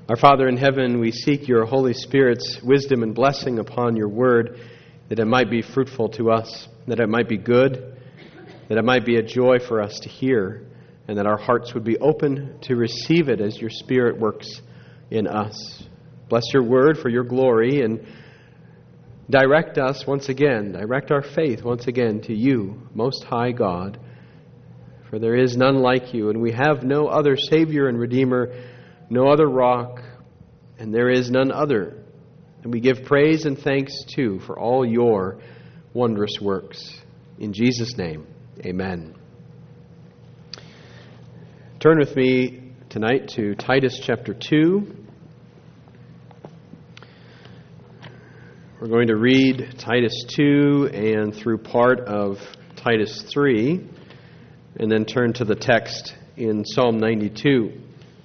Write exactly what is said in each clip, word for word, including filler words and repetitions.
Our Father in heaven, we seek your Holy Spirit's wisdom and blessing upon your word, that it might be fruitful to us, that it might be good, that it might be a joy for us to hear, and that our hearts would be open to receive it as your Spirit works in us. Bless your word for your glory, and direct us once again, direct our faith once again to you, Most High God. For there is none like you, and we have no other Savior and Redeemer, no other rock, and there is none other. And we give praise and thanks too for all your wondrous works. In Jesus' name, amen. Turn with me tonight to Titus chapter two. We're going to read Titus two and through part of Titus three, and then turn to the text in Psalm ninety-two.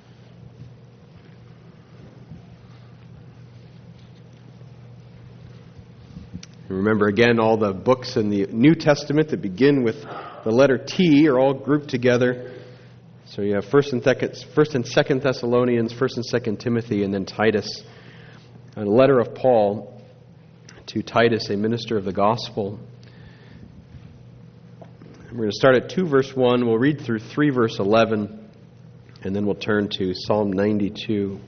Remember again, all the books in the New Testament that begin with the letter T are all grouped together. So you have First and Second, First and Second Thessalonians, First and Second Timothy, and then Titus. A letter of Paul to Titus, a minister of the gospel. We're going to start at two verse one. We'll read through three verse eleven, and then we'll turn to Psalm ninety-two.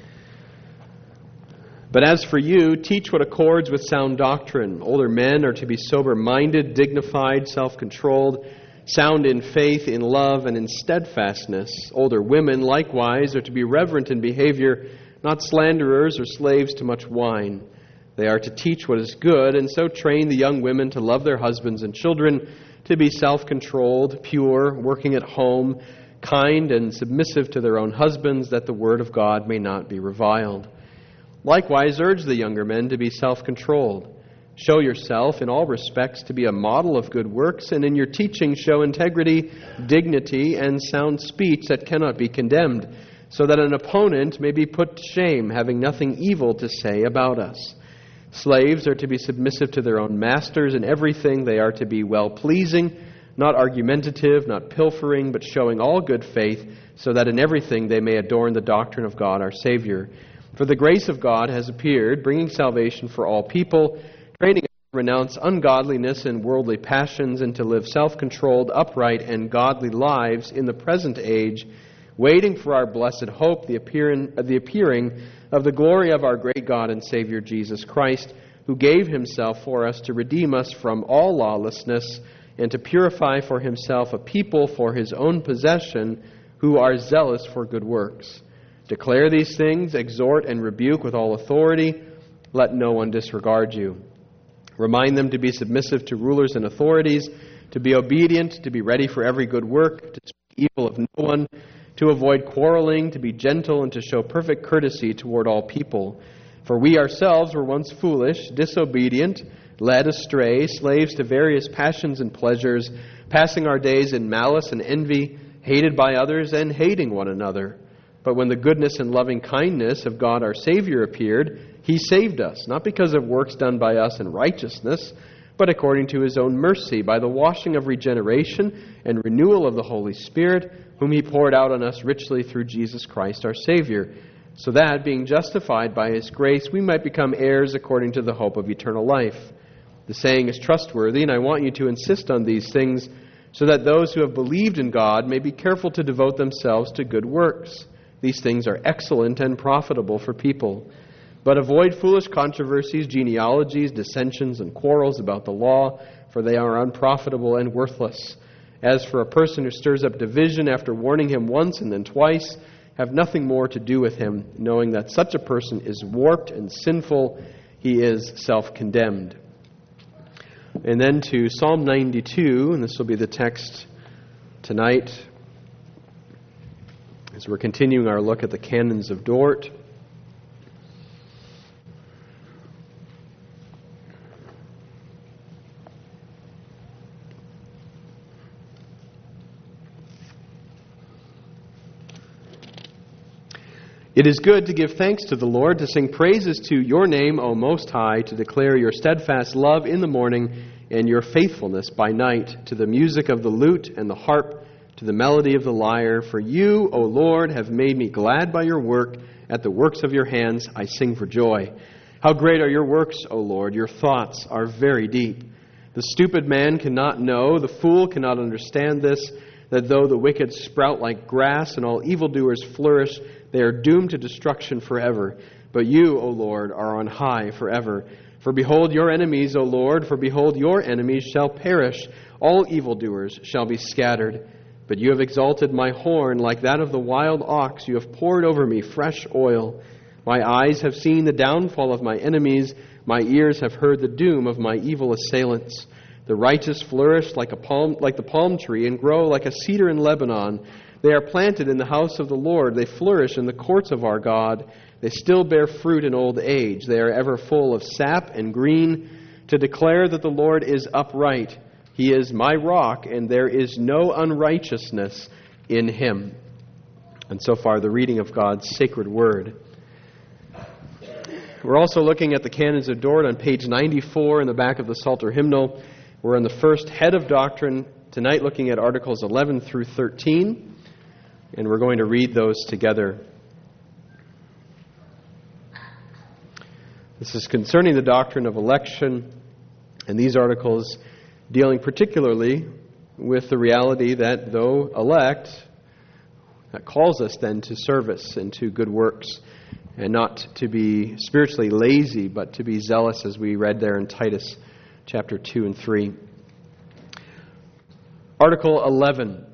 But as for you, teach what accords with sound doctrine. Older men are to be sober-minded, dignified, self-controlled, sound in faith, in love, and in steadfastness. Older women, likewise, are to be reverent in behavior, not slanderers or slaves to much wine. They are to teach what is good, and so train the young women to love their husbands and children, to be self-controlled, pure, working at home, kind and submissive to their own husbands, that the word of God may not be reviled. Likewise, urge the younger men to be self-controlled. Show yourself in all respects to be a model of good works, and in your teaching show integrity, dignity, and sound speech that cannot be condemned, so that an opponent may be put to shame, having nothing evil to say about us. Slaves are to be submissive to their own masters. In everything they are to be well-pleasing, not argumentative, not pilfering, but showing all good faith, so that in everything they may adorn the doctrine of God our Savior. For the grace of God has appeared, bringing salvation for all people, training us to renounce ungodliness and worldly passions, and to live self-controlled, upright, and godly lives in the present age, waiting for our blessed hope, the appearing, the appearing of the glory of our great God and Savior Jesus Christ, who gave himself for us to redeem us from all lawlessness, and to purify for himself a people for his own possession, who are zealous for good works. Declare these things, exhort and rebuke with all authority. Let no one disregard you. Remind them to be submissive to rulers and authorities, to be obedient, to be ready for every good work, to speak evil of no one, to avoid quarreling, to be gentle, and to show perfect courtesy toward all people. For we ourselves were once foolish, disobedient, led astray, slaves to various passions and pleasures, passing our days in malice and envy, hated by others and hating one another. But when the goodness and loving kindness of God our Savior appeared, he saved us, not because of works done by us in righteousness, but according to his own mercy, by the washing of regeneration and renewal of the Holy Spirit, whom he poured out on us richly through Jesus Christ our Savior, so that, being justified by his grace, we might become heirs according to the hope of eternal life. The saying is trustworthy, and I want you to insist on these things, so that those who have believed in God may be careful to devote themselves to good works. These things are excellent and profitable for people. But avoid foolish controversies, genealogies, dissensions, and quarrels about the law, for they are unprofitable and worthless. As for a person who stirs up division after warning him once and then twice, have nothing more to do with him, knowing that such a person is warped and sinful. He is self-condemned. And then to Psalm ninety-two, and this will be the text tonight, as we're continuing our look at the canons of Dort. It is good to give thanks to the Lord, to sing praises to your name, O Most High, to declare your steadfast love in the morning and your faithfulness by night, to the music of the lute and the harp, to the melody of the lyre. For you, O Lord, have made me glad by your work. At the works of your hands I sing for joy. How great are your works, O Lord! Your thoughts are very deep. The stupid man cannot know, the fool cannot understand this, that though the wicked sprout like grass and all evildoers flourish, they are doomed to destruction forever. But you, O Lord, are on high forever. For behold your enemies, O Lord, for behold your enemies shall perish. All evildoers shall be scattered. But you have exalted my horn like that of the wild ox. You have poured over me fresh oil. My eyes have seen the downfall of my enemies. My ears have heard the doom of my evil assailants. The righteous flourish like a palm, like the palm tree, and grow like a cedar in Lebanon. They are planted in the house of the Lord. They flourish in the courts of our God. They still bear fruit in old age. They are ever full of sap and green, to declare that the Lord is upright. He is my rock, and there is no unrighteousness in him. And so far, the reading of God's sacred word. We're also looking at the Canons of Dort on page ninety-four in the back of the Psalter hymnal. We're in the first head of doctrine tonight, looking at Articles eleven through thirteen, and we're going to read those together. This is concerning the doctrine of election, and these articles dealing particularly with the reality that though elect, that calls us then to service and to good works, and not to be spiritually lazy, but to be zealous, as we read there in Titus chapter two and three. Article eleven.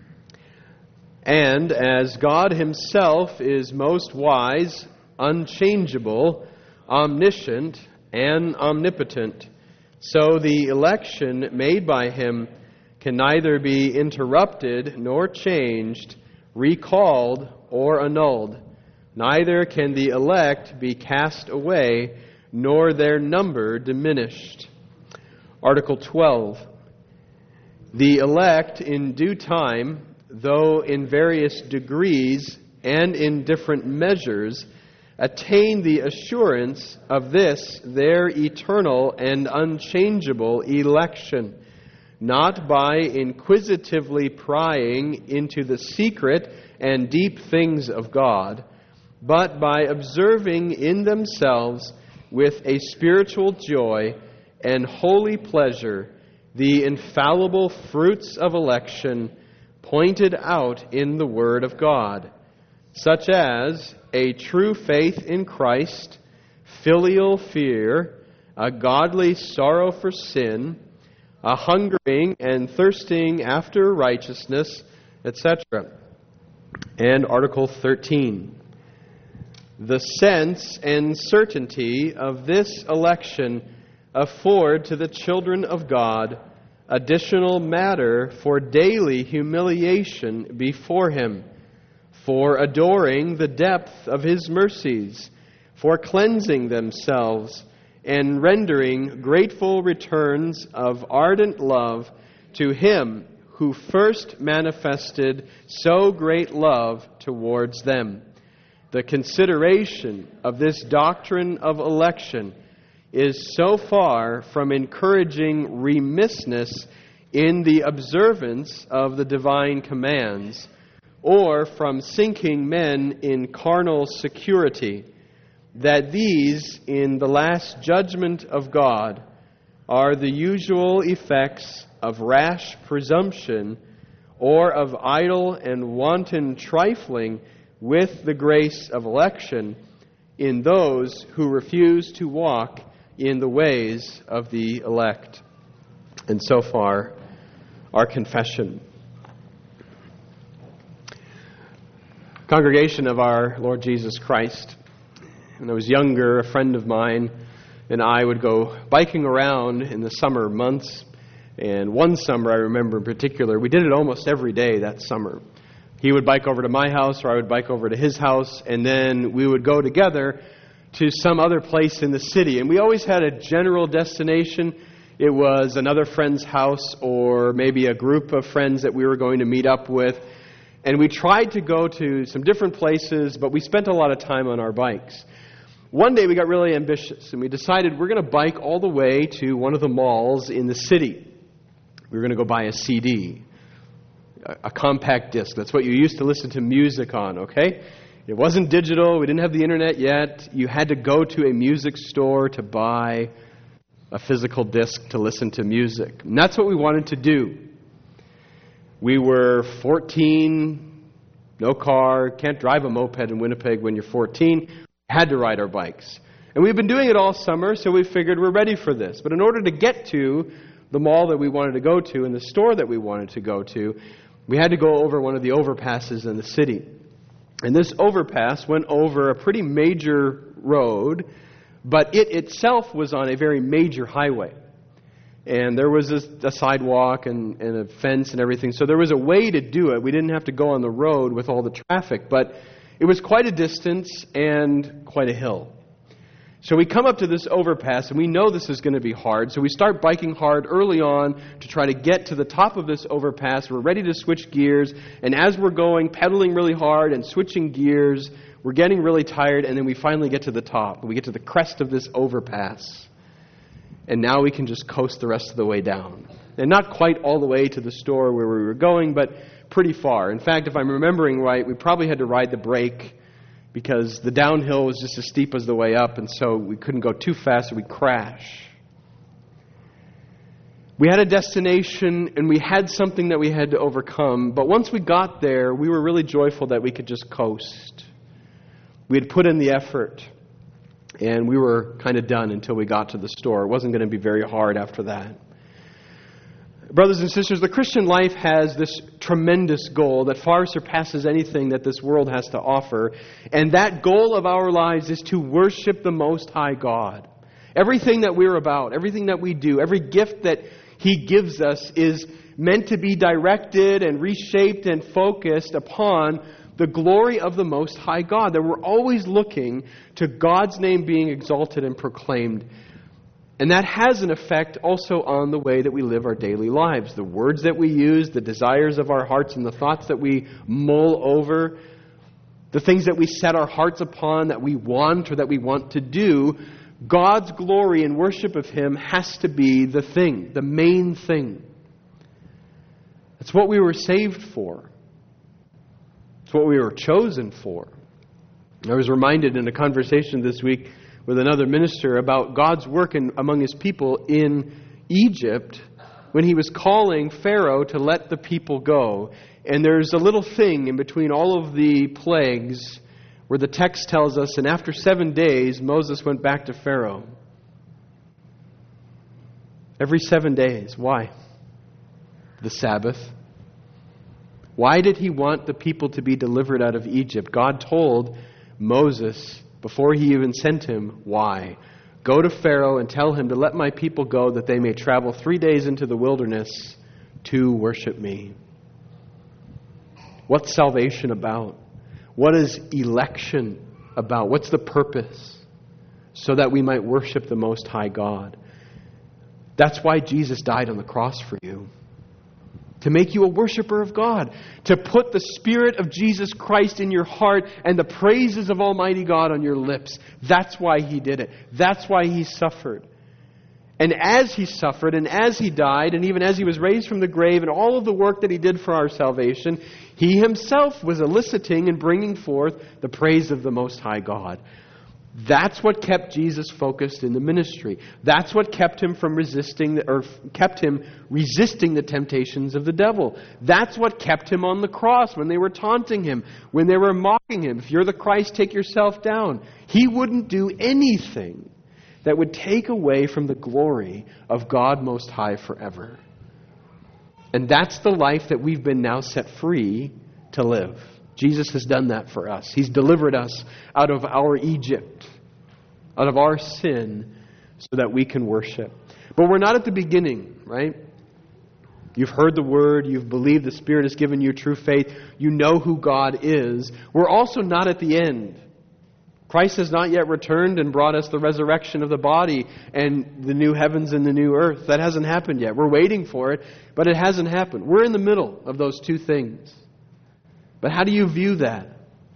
And as God himself is most wise, unchangeable, omniscient, and omnipotent, so the election made by him can neither be interrupted nor changed, recalled or annulled. Neither can the elect be cast away, nor their number diminished. Article twelve. The elect in due time, though in various degrees and in different measures, attain the assurance of this their eternal and unchangeable election, not by inquisitively prying into the secret and deep things of God, but by observing in themselves with a spiritual joy and holy pleasure the infallible fruits of election pointed out in the Word of God, such as a true faith in Christ, filial fear, a godly sorrow for sin, a hungering and thirsting after righteousness, et cetera. And Article thirteen. The sense and certainty of this election afford to the children of God additional matter for daily humiliation before him, for adoring the depth of his mercies, for cleansing themselves, and rendering grateful returns of ardent love to him who first manifested so great love towards them. The consideration of this doctrine of election is so far from encouraging remissness in the observance of the divine commands, or from sinking men in carnal security, that these, in the last judgment of God, are the usual effects of rash presumption or of idle and wanton trifling with the grace of election in those who refuse to walk in the ways of the elect. And so far, our confession. Congregation of our Lord Jesus Christ. When I was younger, a friend of mine and I would go biking around in the summer months. And one summer, I remember in particular, we did it almost every day that summer. He would bike over to my house, or I would bike over to his house, and then we would go together to some other place in the city. And we always had a general destination. It was another friend's house, or maybe a group of friends that we were going to meet up with. And we tried to go to some different places, but we spent a lot of time on our bikes. One day we got really ambitious, and we decided we're going to bike all the way to one of the malls in the city. We were going to go buy a C D. a compact disc. That's what you used to listen to music on, okay? It wasn't digital. We didn't have the internet yet. You had to go to a music store to buy a physical disc to listen to music. And that's what we wanted to do. We were fourteen, no car, can't drive a moped in Winnipeg when you're fourteen. Had to ride our bikes. And we've been doing it all summer, so we figured we're ready for this. But in order to get to the mall that we wanted to go to and the store that we wanted to go to, we had to go over one of the overpasses in the city. And this overpass went over a pretty major road, but it itself was on a very major highway. And there was a, a sidewalk and, and a fence and everything, so there was a way to do it. We didn't have to go on the road with all the traffic, but it was quite a distance and quite a hill. So we come up to this overpass, and we know this is going to be hard, so we start biking hard early on to try to get to the top of this overpass. We're ready to switch gears, and as we're going, pedaling really hard and switching gears, we're getting really tired, and then we finally get to the top. We get to the crest of this overpass, and now we can just coast the rest of the way down. And not quite all the way to the store where we were going, but pretty far. In fact, if I'm remembering right, we probably had to ride the brake because the downhill was just as steep as the way up, and so we couldn't go too fast or we'd crash. We had a destination, and we had something that we had to overcome, but once we got there, we were really joyful that we could just coast. We had put in the effort, and we were kind of done until we got to the store. It wasn't going to be very hard after that. Brothers and sisters, the Christian life has this tremendous goal that far surpasses anything that this world has to offer. And that goal of our lives is to worship the Most High God. Everything that we're about, everything that we do, every gift that He gives us is meant to be directed and reshaped and focused upon the glory of the Most High God. That we're always looking to God's name being exalted and proclaimed. And that has an effect also on the way that we live our daily lives. The words that we use, the desires of our hearts, and the thoughts that we mull over, the things that we set our hearts upon, that we want or that we want to do, God's glory and worship of Him has to be the thing, the main thing. That's what we were saved for. It's what we were chosen for. I was reminded in a conversation this week with another minister about God's work in, among His people in Egypt when He was calling Pharaoh to let the people go. And there's a little thing in between all of the plagues where the text tells us, and after seven days, Moses went back to Pharaoh. Every seven days. Why? The Sabbath. Why did He want the people to be delivered out of Egypt? God told Moses, before He even sent him, why? Go to Pharaoh and tell him to let my people go that they may travel three days into the wilderness to worship me. What's salvation about? What is election about? What's the purpose? So that we might worship the Most High God. That's why Jesus died on the cross for you. To make you a worshiper of God. To put the Spirit of Jesus Christ in your heart and the praises of Almighty God on your lips. That's why He did it. That's why He suffered. And as He suffered and as He died and even as He was raised from the grave and all of the work that He did for our salvation, He Himself was eliciting and bringing forth the praise of the Most High God. That's what kept Jesus focused in the ministry. That's what kept Him from resisting, or kept Him resisting the temptations of the devil. That's what kept Him on the cross when they were taunting Him, when they were mocking Him. If you're the Christ, take yourself down. He wouldn't do anything that would take away from the glory of God Most High forever. And that's the life that we've been now set free to live. Jesus has done that for us. He's delivered us out of our Egypt, out of our sin, so that we can worship. But we're not at the beginning, right? You've heard the Word. You've believed the Spirit has given you true faith. You know who God is. We're also not at the end. Christ has not yet returned and brought us the resurrection of the body and the new heavens and the new earth. That hasn't happened yet. We're waiting for it, but it hasn't happened. We're in the middle of those two things. But how do you view that?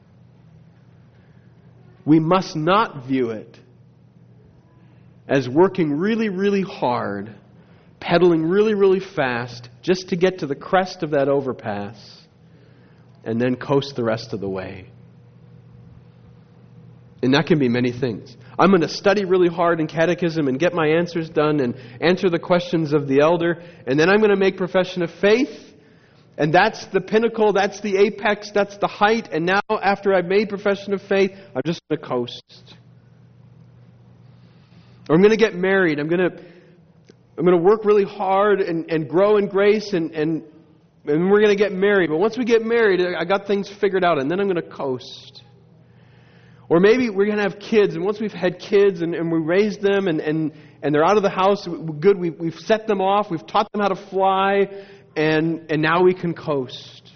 We must not view it as working really, really hard, pedaling really, really fast just to get to the crest of that overpass and then coast the rest of the way. And that can be many things. I'm going to study really hard in catechism and get my answers done and answer the questions of the elder, and then I'm going to make profession of faith. And that's the pinnacle, that's the apex, that's the height. And now, after I've made profession of faith, I'm just going to coast. Or I'm going to get married. I'm going to I'm going to work really hard and, and grow in grace, and, and, and we're going to get married. But once we get married, I got things figured out, and then I'm going to coast. Or maybe we're going to have kids, and once we've had kids and, and we raised them, and, and, and they're out of the house, good, we, we've set them off, we've taught them how to fly, And and now we can coast.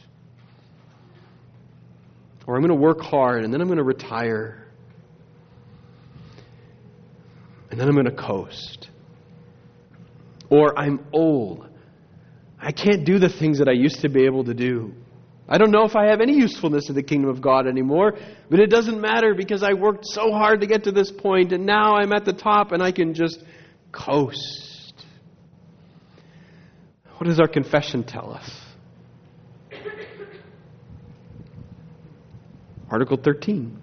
Or I'm going to work hard, and then I'm going to retire. And then I'm going to coast. Or I'm old. I can't do the things that I used to be able to do. I don't know if I have any usefulness in the kingdom of God anymore, but it doesn't matter because I worked so hard to get to this point, and now I'm at the top and I can just coast. What does our confession tell us? Article thirteen.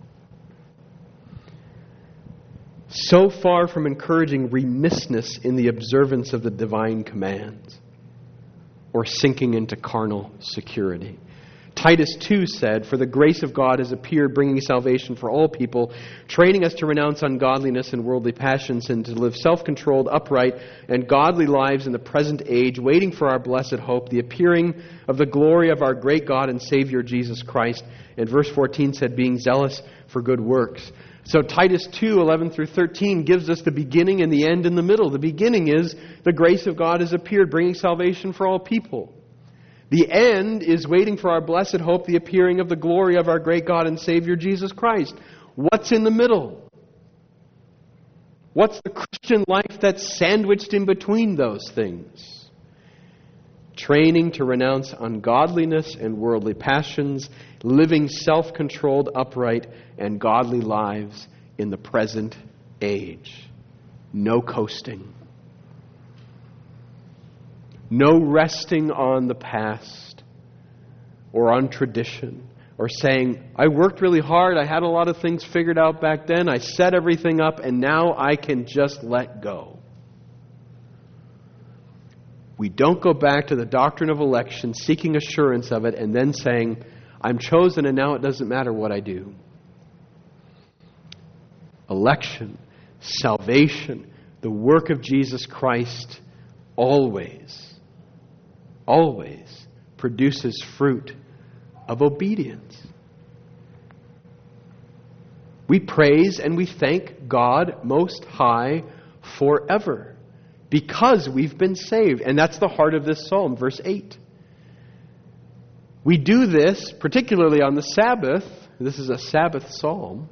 So far from encouraging remissness in the observance of the divine commands or sinking into carnal security. Titus two said, "For the grace of God has appeared, bringing salvation for all people, training us to renounce ungodliness and worldly passions, and to live self-controlled, upright, and godly lives in the present age, waiting for our blessed hope, the appearing of the glory of our great God and Savior, Jesus Christ." And verse fourteen said, "Being zealous for good works." So Titus two, eleven through thirteen gives us the beginning and the end in the middle. The beginning is, the grace of God has appeared, bringing salvation for all people. The end is waiting for our blessed hope, the appearing of the glory of our great God and Savior, Jesus Christ. What's in the middle? What's the Christian life that's sandwiched in between those things? Training to renounce ungodliness and worldly passions, living self-controlled, upright, and godly lives in the present age. No coasting. No resting on the past or on tradition or saying, I worked really hard, I had a lot of things figured out back then, I set everything up, and now I can just let go. We don't go back to the doctrine of election, seeking assurance of it, and then saying, I'm chosen and now it doesn't matter what I do. Election, salvation, the work of Jesus Christ always always produces fruit of obedience. We praise and we thank God Most High forever because we've been saved. And that's the heart of this psalm, verse eight. We do this particularly on the Sabbath. This is a Sabbath psalm.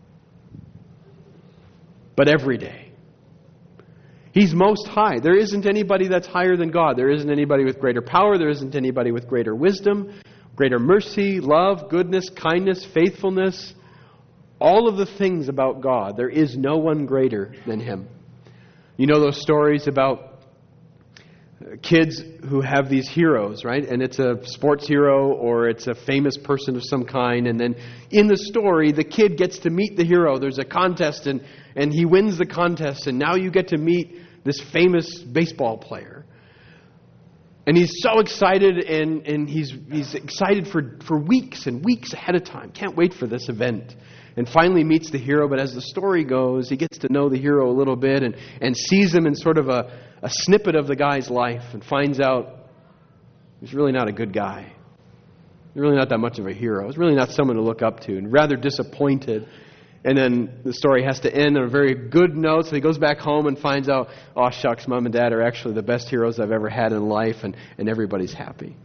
But every day. He's most high. There isn't anybody that's higher than God. There isn't anybody with greater power. There isn't anybody with greater wisdom, greater mercy, love, goodness, kindness, faithfulness. All of the things about God. There is no one greater than Him. You know those stories about kids who have these heroes, right? And it's a sports hero or it's a famous person of some kind. And then in the story, the kid gets to meet the hero. There's a contest and, and he wins the contest. And now you get to meet this famous baseball player. And he's so excited and, and he's he's excited for, for weeks and weeks ahead of time. Can't wait for this event. And finally meets the hero, but as the story goes, he gets to know the hero a little bit and, and sees him in sort of a, a snippet of the guy's life and finds out he's really not a good guy. He's really not that much of a hero. He's really not someone to look up to, and rather disappointed. And then the story has to end on a very good note, so he goes back home and finds out, oh shucks, Mom and Dad are actually the best heroes I've ever had in life, and, and everybody's happy.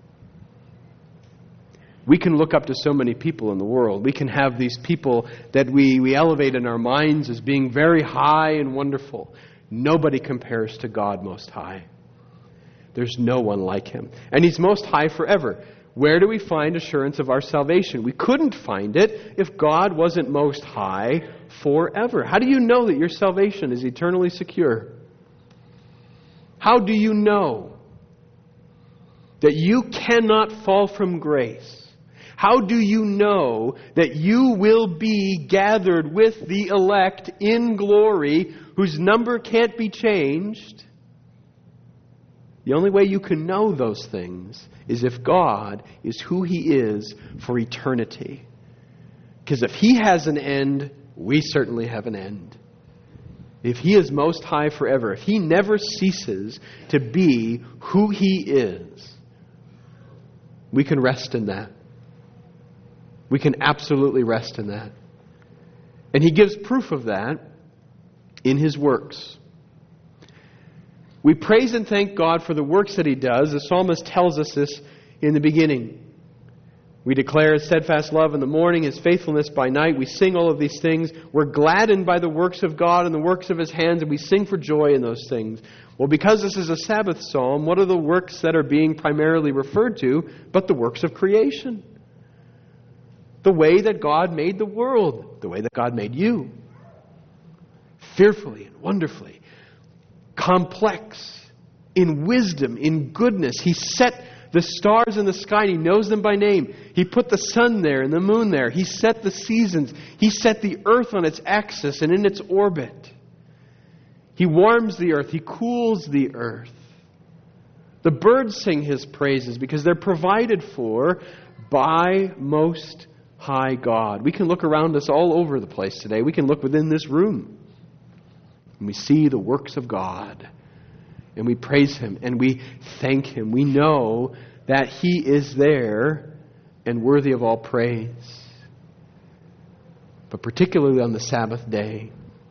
We can look up to so many people in the world. We can have these people that we, we elevate in our minds as being very high and wonderful. Nobody compares to God Most High. There's no one like Him. And He's Most High forever. Where do we find assurance of our salvation? We couldn't find it if God wasn't Most High forever. How do you know that your salvation is eternally secure? How do you know that you cannot fall from grace? How do you know that you will be gathered with the elect in glory, whose number can't be changed? The only way you can know those things is if God is who He is for eternity. Because if He has an end, we certainly have an end. If He is Most High forever, if He never ceases to be who He is, we can rest in that. We can absolutely rest in that. And He gives proof of that in His works. We praise and thank God for the works that He does. The psalmist tells us this in the beginning. We declare His steadfast love in the morning, His faithfulness by night. We sing all of these things. We're gladdened by the works of God and the works of His hands, and we sing for joy in those things. Well, because this is a Sabbath psalm, what are the works that are being primarily referred to but the works of creation? The way that God made the world, the way that God made you. Fearfully and wonderfully. Complex in wisdom, in goodness. He set the stars in the sky, and He knows them by name. He put the sun there and the moon there. He set the seasons. He set the earth on its axis and in its orbit. He warms the earth. He cools the earth. The birds sing His praises because they're provided for by Most High God. We can look around us all over the place today. We can look within this room, and we see the works of God. And we praise Him and we thank Him. We know that He is there and worthy of all praise. But particularly on the Sabbath day,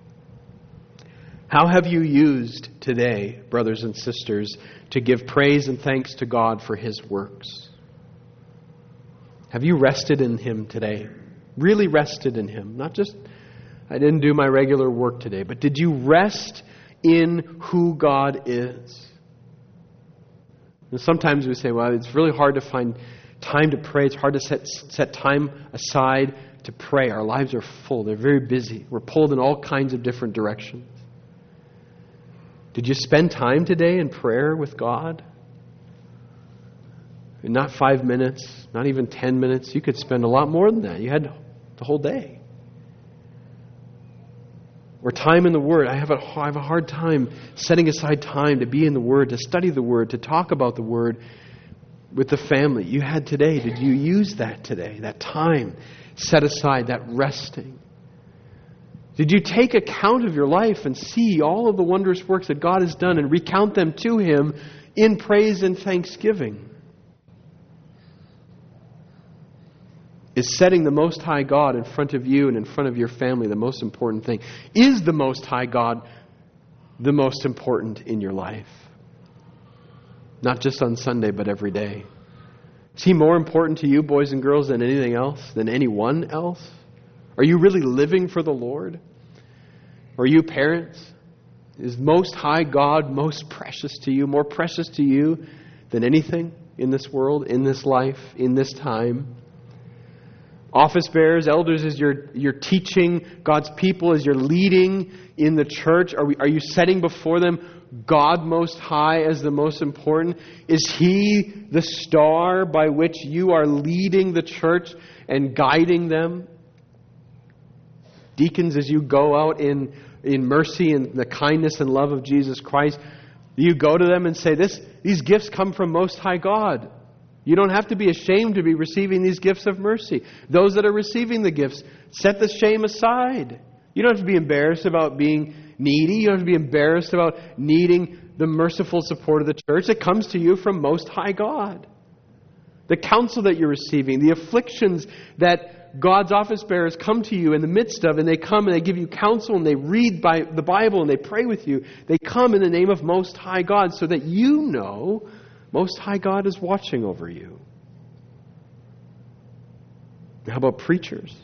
how have you used today, brothers and sisters, to give praise and thanks to God for His works? Have you rested in Him today? Really rested in Him? Not just, I didn't do my regular work today, but did you rest in who God is? And sometimes we say, well, it's really hard to find time to pray. It's hard to set, set time aside to pray. Our lives are full. They're very busy. We're pulled in all kinds of different directions. Did you spend time today in prayer with God? And not five minutes, not even ten minutes. You could spend a lot more than that. You had the whole day. Or time in the Word. I have a, I have a hard time setting aside time to be in the Word, to study the Word, to talk about the Word with the family. You had today. Did you use that today? That time set aside, that resting? Did you take account of your life and see all of the wondrous works that God has done and recount them to Him in praise and thanksgiving? Is setting the Most High God in front of you and in front of your family the most important thing? Is the Most High God the most important in your life? Not just on Sunday, but every day. Is He more important to you, boys and girls, than anything else? Than anyone else? Are you really living for the Lord? Are you parents? Is Most High God most precious to you, more precious to you than anything in this world, in this life, in this time? Office bearers, elders, as you're, you're teaching God's people, as you're leading in the church, are, we, are you setting before them God Most High as the most important? Is He the star by which you are leading the church and guiding them? Deacons, as you go out in, in mercy and the kindness and love of Jesus Christ, you go to them and say, "This, these gifts come from Most High God." You don't have to be ashamed to be receiving these gifts of mercy. Those that are receiving the gifts, set the shame aside. You don't have to be embarrassed about being needy. You don't have to be embarrassed about needing the merciful support of the church. It comes to you from Most High God. The counsel that you're receiving, the afflictions that God's office bearers come to you in the midst of, and they come and they give you counsel and they read by the Bible and they pray with you. They come in the name of Most High God so that you know Most High God is watching over you. How about preachers?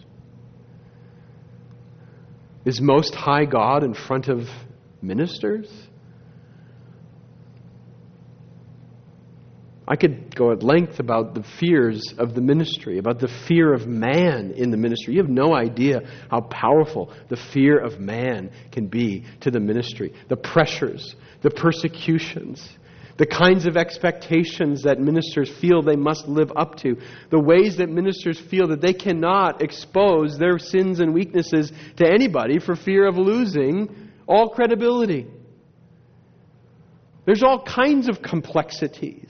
Is Most High God in front of ministers? I could go at length about the fears of the ministry, about the fear of man in the ministry. You have no idea how powerful the fear of man can be to the ministry. The pressures, the persecutions, the kinds of expectations that ministers feel they must live up to, the ways that ministers feel that they cannot expose their sins and weaknesses to anybody for fear of losing all credibility. There's all kinds of complexities.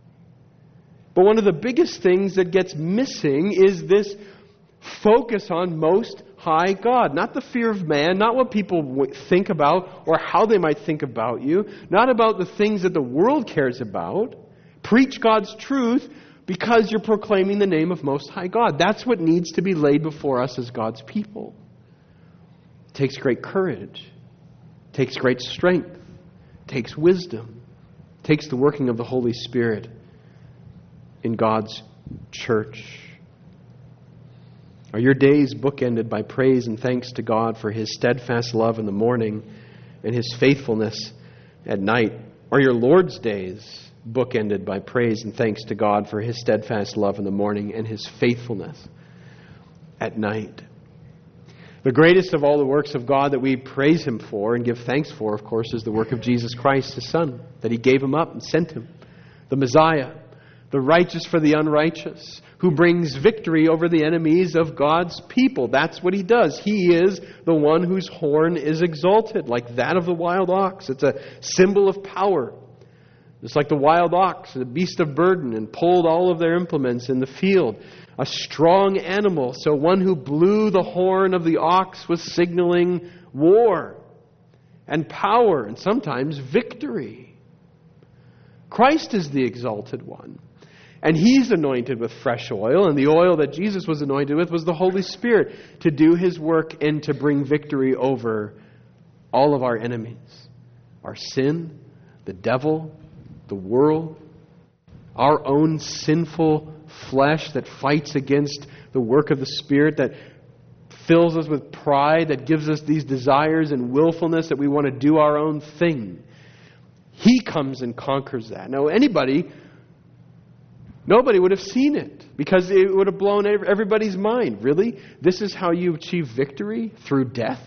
But one of the biggest things that gets missing is this focus on Most High God. Not the fear of man, not what people think about or how they might think about you, not about the things that the world cares about. Preach God's truth because you're proclaiming the name of Most High God. That's what needs to be laid before us as God's people. It takes great courage. It takes great strength. It takes wisdom. It takes the working of the Holy Spirit in God's church. Are your days bookended by praise and thanks to God for His steadfast love in the morning and His faithfulness at night? Are your Lord's days bookended by praise and thanks to God for His steadfast love in the morning and His faithfulness at night? The greatest of all the works of God that we praise Him for and give thanks for, of course, is the work of Jesus Christ, His Son, that He gave Him up and sent Him, the Messiah, the righteous for the unrighteous, who brings victory over the enemies of God's people. That's what He does. He is the one whose horn is exalted, like that of the wild ox. It's a symbol of power. It's like the wild ox, the beast of burden, and pulled all of their implements in the field. A strong animal. So one who blew the horn of the ox was signaling war and power and sometimes victory. Christ is the exalted one. And He's anointed with fresh oil, and the oil that Jesus was anointed with was the Holy Spirit to do His work and to bring victory over all of our enemies. Our sin, the devil, the world, our own sinful flesh that fights against the work of the Spirit, that fills us with pride, that gives us these desires and willfulness that we want to do our own thing. He comes and conquers that. Now, anybody... Nobody would have seen it because it would have blown everybody's mind. Really? This is how you achieve victory? Through death?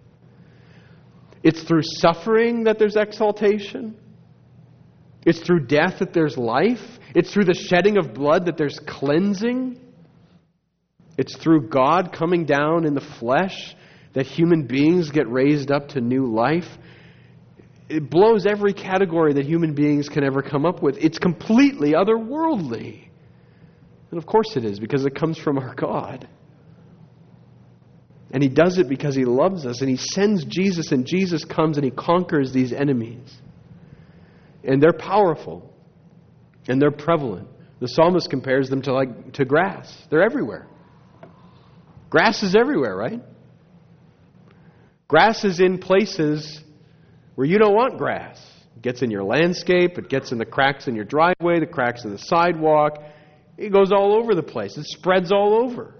It's through suffering that there's exaltation. It's through death that there's life. It's through the shedding of blood that there's cleansing. It's through God coming down in the flesh that human beings get raised up to new life. It blows every category that human beings can ever come up with. It's completely otherworldly. And of course it is, because it comes from our God. And He does it because He loves us. And He sends Jesus, and Jesus comes and He conquers these enemies. And they're powerful. And they're prevalent. The psalmist compares them to like to grass. They're everywhere. Grass is everywhere, right? Grass is in places where you don't want grass. It gets in your landscape. It gets in the cracks in your driveway, the cracks in the sidewalk. It goes all over the place. It spreads all over.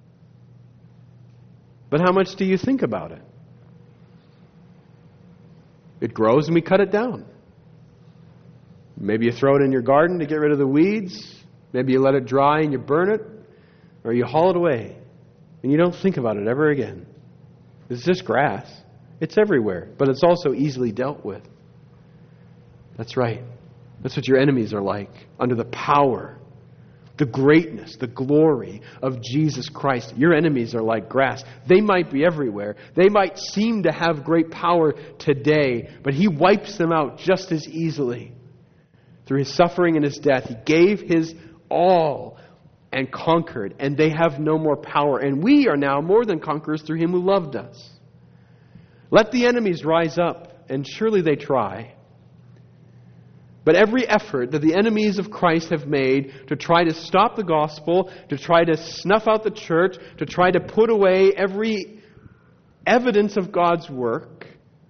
But how much do you think about it? It grows and we cut it down. Maybe you throw it in your garden to get rid of the weeds. Maybe you let it dry and you burn it. Or you haul it away. And you don't think about it ever again. It's just grass. It's everywhere, but it's also easily dealt with. That's right. That's what your enemies are like, under the power, the greatness, the glory of Jesus Christ. Your enemies are like grass. They might be everywhere. They might seem to have great power today, but He wipes them out just as easily. Through His suffering and His death, He gave His all and conquered, and they have no more power. And we are now more than conquerors through Him who loved us. Let the enemies rise up, and surely they try. But every effort that the enemies of Christ have made to try to stop the gospel, to try to snuff out the church, to try to put away every evidence of God's work,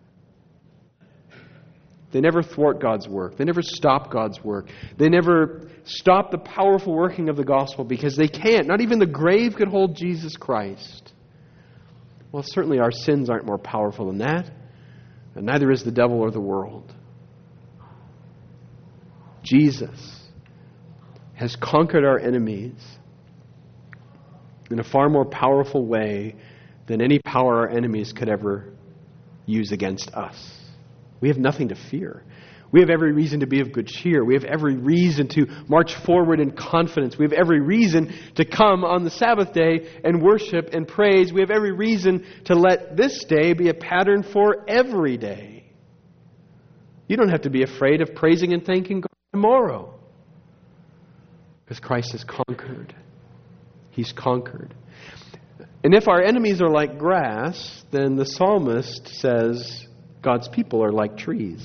they never thwart God's work. They never stop God's work. They never stop the powerful working of the gospel because they can't. Not even the grave could hold Jesus Christ. Well, certainly our sins aren't more powerful than that. And neither is the devil or the world. Jesus, has conquered our enemies in a far more powerful way than any power our enemies could ever use against us. We have nothing to fear. We have every reason to be of good cheer. We have every reason to march forward in confidence. We have every reason to come on the Sabbath day and worship and praise. We have every reason to let this day be a pattern for every day. You don't have to be afraid of praising and thanking God tomorrow, because Christ has conquered. He's conquered. And if our enemies are like grass, then the psalmist says God's people are like trees.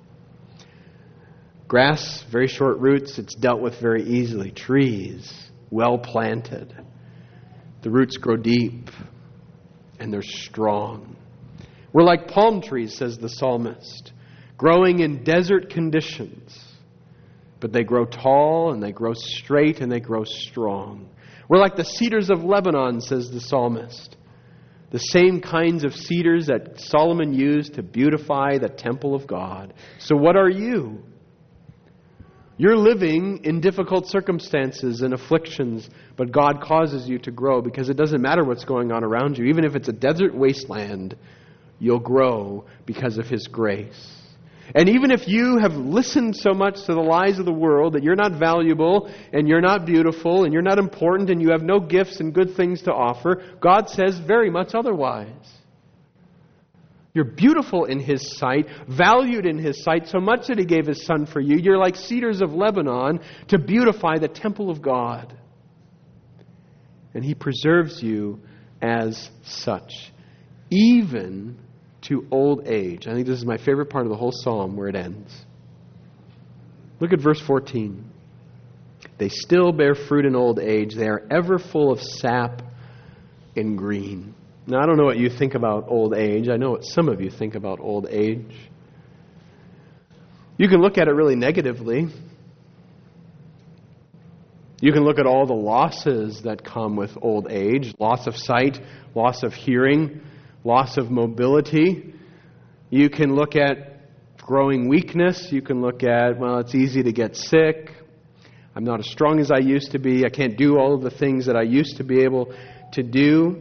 Grass, very short roots, it's dealt with very easily. Trees, well planted. The roots grow deep and they're strong. We're like palm trees, says the psalmist, growing in desert conditions. But they grow tall and they grow straight and they grow strong. We're like the cedars of Lebanon, says the psalmist. The same kinds of cedars that Solomon used to beautify the temple of God. So what are you? You're living in difficult circumstances and afflictions, but God causes you to grow, because it doesn't matter what's going on around you. Even if it's a desert wasteland, you'll grow because of His grace. And even if you have listened so much to the lies of the world that you're not valuable and you're not beautiful and you're not important and you have no gifts and good things to offer, God says very much otherwise. You're beautiful in His sight, valued in His sight, so much that He gave His Son for you. You're like cedars of Lebanon to beautify the temple of God. And He preserves you as such, even to old age. I think this is my favorite part of the whole psalm, where it ends. Look at verse fourteen. They still bear fruit in old age. They are ever full of sap and green. Now, I don't know what you think about old age. I know what some of you think about old age. You can look at it really negatively. You can look at all the losses that come with old age. Loss of sight, loss of hearing, loss of mobility. You can look at growing weakness. You can look at, well, it's easy to get sick. I'm not as strong as I used to be. I can't do all of the things that I used to be able to do.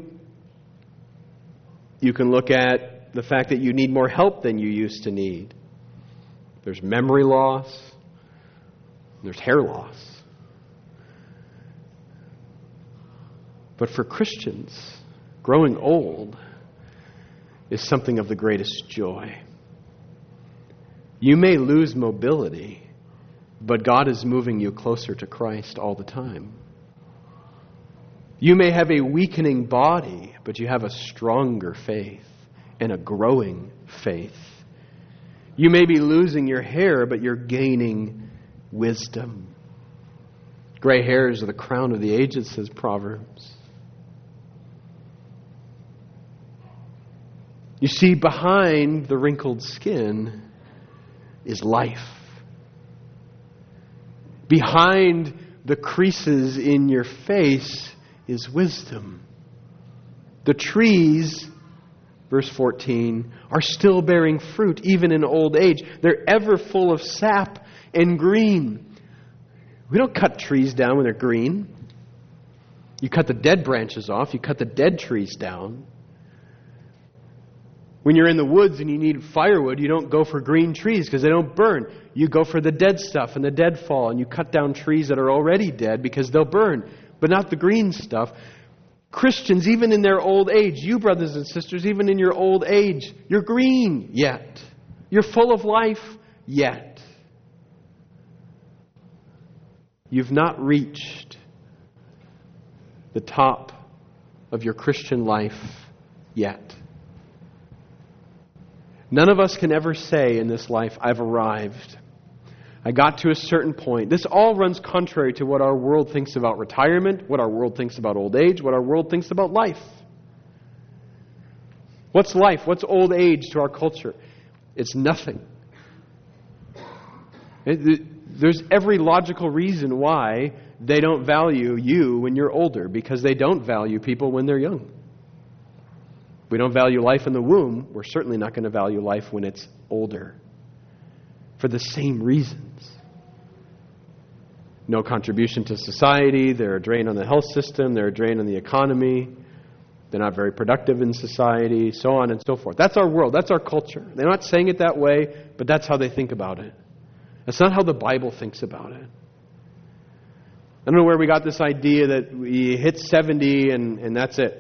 You can look at the fact that you need more help than you used to need. There's memory loss. There's hair loss. But for Christians, growing old is something of the greatest joy. You may lose mobility, but God is moving you closer to Christ all the time. You may have a weakening body, but you have a stronger faith and a growing faith. You may be losing your hair, but you're gaining wisdom. Gray hairs are the crown of the ages, says Proverbs. You see, behind the wrinkled skin is life. Behind the creases in your face is wisdom. The trees, verse fourteen, are still bearing fruit even in old age. They're ever full of sap and green. We don't cut trees down when they're green. You cut the dead branches off. You cut the dead trees down. When you're in the woods and you need firewood, you don't go for green trees because they don't burn. You go for the dead stuff and the deadfall, and you cut down trees that are already dead because they'll burn, but not the green stuff. Christians, even in their old age, you brothers and sisters, even in your old age, you're green yet. You're full of life yet. You've not reached the top of your Christian life yet. None of us can ever say in this life, I've arrived. I got to a certain point. This all runs contrary to what our world thinks about retirement, what our world thinks about old age, what our world thinks about life. What's life? What's old age to our culture? It's nothing. It, there's every logical reason why they don't value you when you're older, because they don't value people when they're young. We don't value life in the womb. We're certainly not going to value life when it's older. For the same reasons. no contribution to society, they're a drain on the health system, they're a drain on the economy, they're not very productive in society, so on and so forth. That's our world, that's our culture. They're not saying it that way, but that's how they think about it. That's not how the Bible thinks about it. I don't know where we got this idea that we hit seventy and, and that's it.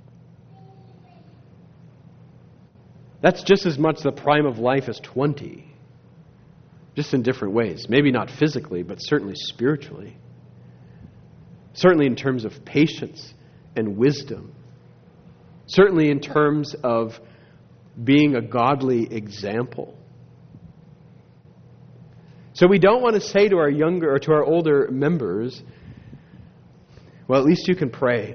That's just as much the prime of life as twenty. Just in different ways. Maybe not physically, but certainly spiritually. Certainly in terms of patience and wisdom. Certainly in terms of being a godly example. So we don't want to say to our younger or to our older members, well, at least you can pray.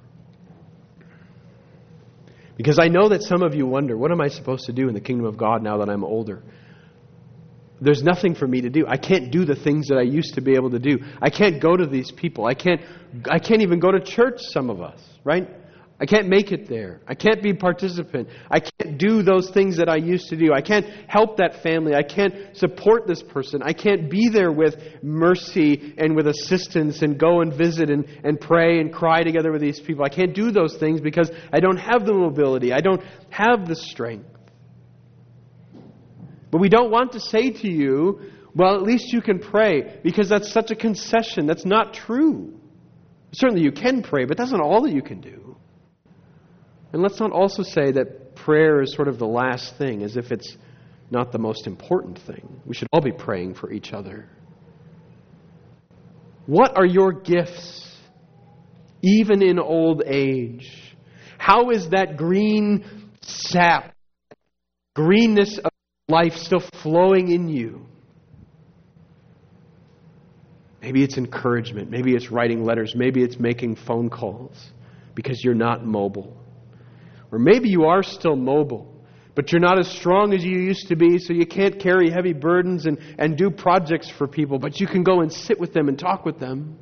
Because I know that some of you wonder, what am I supposed to do in the kingdom of God now that I'm older? There's nothing for me to do. I can't do the things that I used to be able to do. I can't go to these people. I can't I can't even go to church, some of us, right? I can't make it there. I can't be a participant. I can't do those things that I used to do. I can't help that family. I can't support this person. I can't be there with mercy and with assistance and go and visit and, and pray and cry together with these people. I can't do those things because I don't have the mobility. I don't have the strength. But we don't want to say to you, well, at least you can pray, because that's such a concession. That's not true. Certainly you can pray, but that's not all that you can do. And let's not also say that prayer is sort of the last thing, as if it's not the most important thing. We should all be praying for each other. What are your gifts, even in old age? How is that green sap, greenness of life still flowing in you? Maybe it's encouragement. Maybe it's writing letters. Maybe it's making phone calls because you're not mobile. Or maybe you are still mobile, but you're not as strong as you used to be, so you can't carry heavy burdens and, and do projects for people, but you can go and sit with them and talk with them.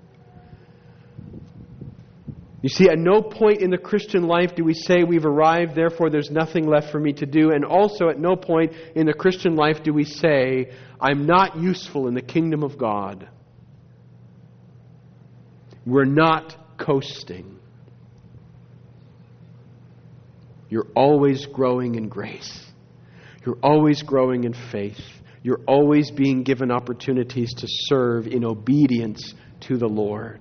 You see, at no point in the Christian life do we say we've arrived, therefore there's nothing left for me to do. And also at no point in the Christian life do we say, I'm not useful in the kingdom of God. We're not coasting. You're always growing in grace. You're always growing in faith. You're always being given opportunities to serve in obedience to the Lord.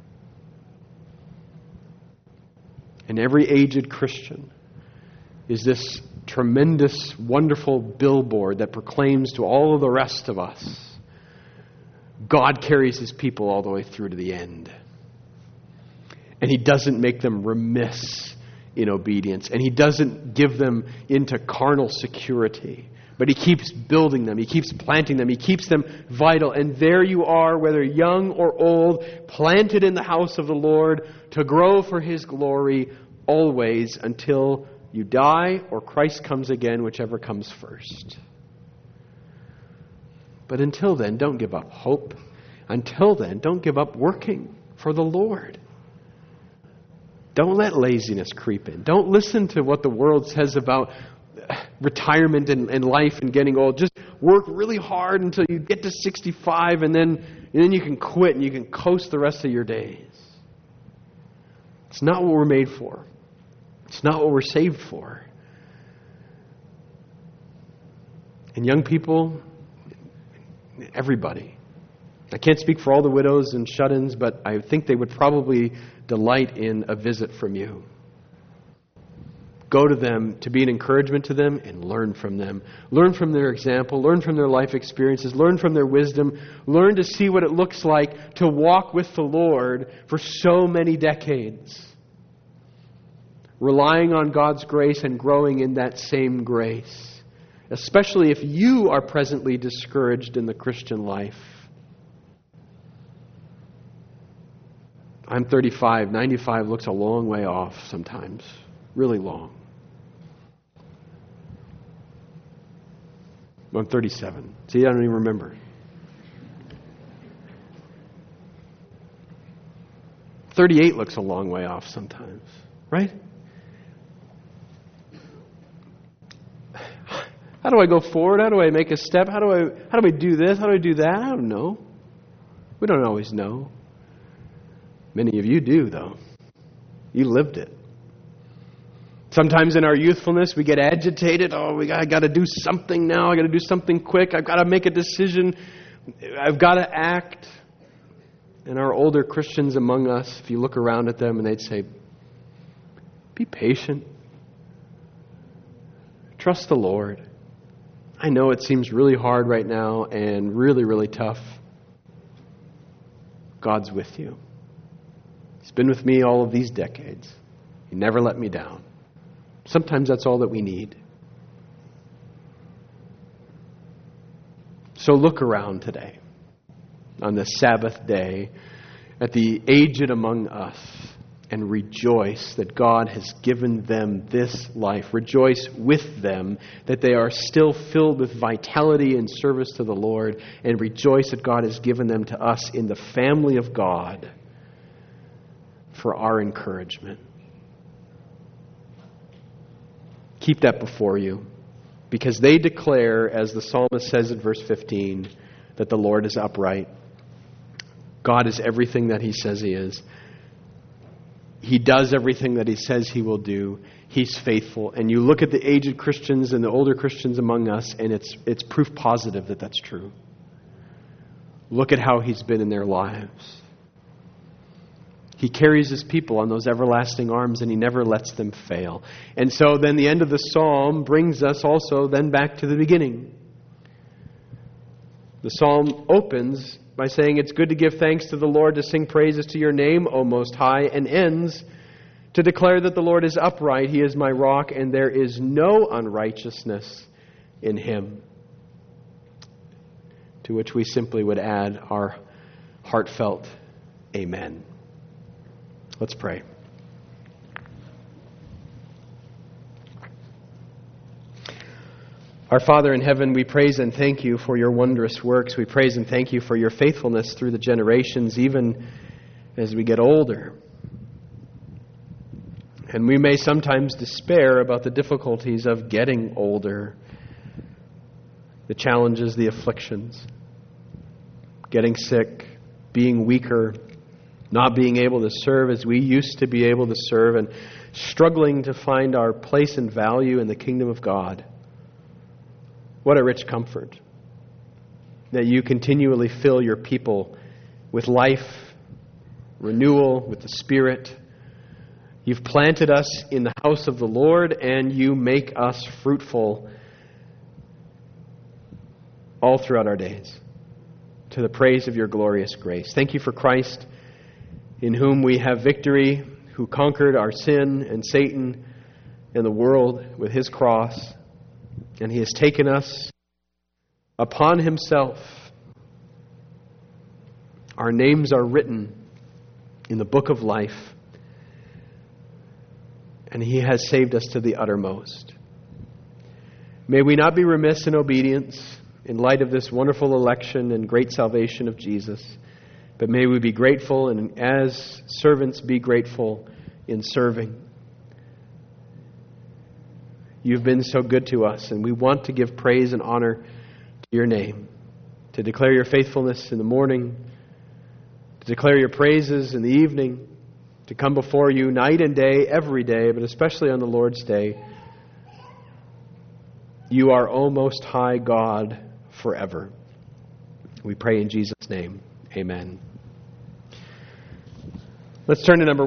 And every aged Christian is this tremendous, wonderful billboard that proclaims to all of the rest of us, God carries His people all the way through to the end. And He doesn't make them remiss in obedience. And He doesn't give them into carnal security. But He keeps building them. He keeps planting them. He keeps them vital. And there you are, whether young or old, planted in the house of the Lord to grow for His glory always until you die or Christ comes again, whichever comes first. But until then, don't give up hope. Until then, don't give up working for the Lord. Don't let laziness creep in. Don't listen to what the world says about retirement and, and life and getting old. Just work really hard until you get to sixty-five and then, and then you can quit and you can coast the rest of your days. It's not what we're made for. It's not what we're saved for. And young people, everybody. I can't speak for all the widows and shut-ins, but I think they would probably delight in a visit from you. Go to them to be an encouragement to them and learn from them. Learn from their example. Learn from their life experiences. Learn from their wisdom. Learn to see what it looks like to walk with the Lord for so many decades. Relying on God's grace and growing in that same grace. Especially if you are presently discouraged in the Christian life. I'm thirty-five. ninety-five looks a long way off sometimes. Really long. I'm thirty-seven. See, I don't even remember. thirty-eight looks a long way off sometimes, right? How do I go forward? How do I make a step? How do I how do I do this? How do I do that? I don't know. We don't always know. Many of you do, though. You lived it. Sometimes in our youthfulness, we get agitated. Oh, we got, I got to do something now. I got to do something quick. I've got to make a decision. I've got to act. And our older Christians among us, if you look around at them and they'd say, be patient. Trust the Lord. I know it seems really hard right now and really, really tough. God's with you. He's been with me all of these decades. He never let me down. Sometimes that's all that we need. So look around today, on this Sabbath day, at the aged among us, and rejoice that God has given them this life. Rejoice with them that they are still filled with vitality and service to the Lord, and rejoice that God has given them to us in the family of God for our encouragement. Keep that before you, because they declare, as the psalmist says in verse fifteen, that the Lord is upright. God is everything that He says He is. He does everything that He says He will do. He's faithful. And you look at the aged Christians and the older Christians among us, and it's it's proof positive that that's true. Look at how He's been in their lives. He carries His people on those everlasting arms, and He never lets them fail. And so then the end of the psalm brings us also then back to the beginning. The psalm opens by saying, it's good to give thanks to the Lord, to sing praises to your name, O Most High, and ends to declare that the Lord is upright, He is my rock, and there is no unrighteousness in Him. To which we simply would add our heartfelt amen. Let's pray. Our Father in heaven, we praise and thank you for your wondrous works. We praise and thank you for your faithfulness through the generations, even as we get older. And we may sometimes despair about the difficulties of getting older, the challenges, the afflictions, getting sick, being weaker, not being able to serve as we used to be able to serve, and struggling to find our place and value in the kingdom of God. What a rich comfort that you continually fill your people with life, renewal, with the Spirit. You've planted us in the house of the Lord, and you make us fruitful all throughout our days, to the praise of your glorious grace. Thank you for Christ, in whom we have victory, who conquered our sin and Satan and the world with His cross. And He has taken us upon Himself. Our names are written in the book of life. And He has saved us to the uttermost. May we not be remiss in obedience in light of this wonderful election and great salvation of Jesus. But may we be grateful, and as servants be grateful in serving. You've been so good to us, and we want to give praise and honor to your name, to declare your faithfulness in the morning, to declare your praises in the evening, to come before you night and day, every day, but especially on the Lord's Day. You are, O Most High God, forever. We pray in Jesus' name. Amen. Let's turn to number